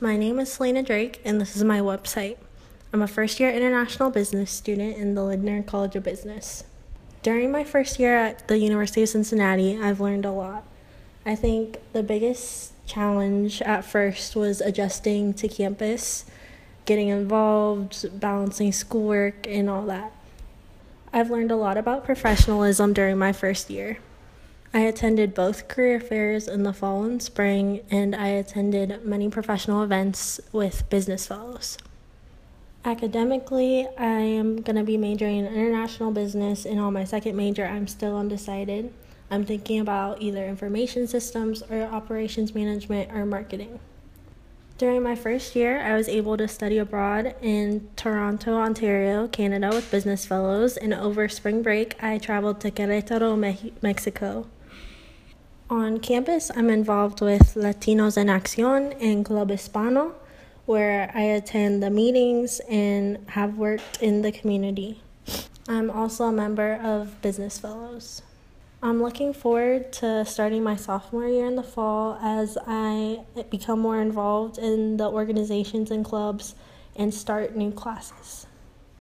My name is Selena Drake, and this is my website. I'm a first-year international business student in the Lindner College of Business. During my first year at the University of Cincinnati, I've learned a lot. I think the biggest challenge at first was adjusting to campus, getting involved, balancing schoolwork, and all that. I've learned a lot about professionalism during my first year. I attended both career fairs in the fall and spring, and I attended many professional events with business fellows. Academically, I am going to be majoring in international business, and on my second major, I'm still undecided. I'm thinking about either information systems or operations management or marketing. During my first year, I was able to study abroad in Toronto, Ontario, Canada with business fellows, and over spring break, I traveled to Querétaro, Mexico. On campus, I'm involved with Latinos en Acción and Club Hispano, where I attend the meetings and have worked in the community. I'm also a member of Business Fellows. I'm looking forward to starting my sophomore year in the fall as I become more involved in the organizations and clubs and start new classes.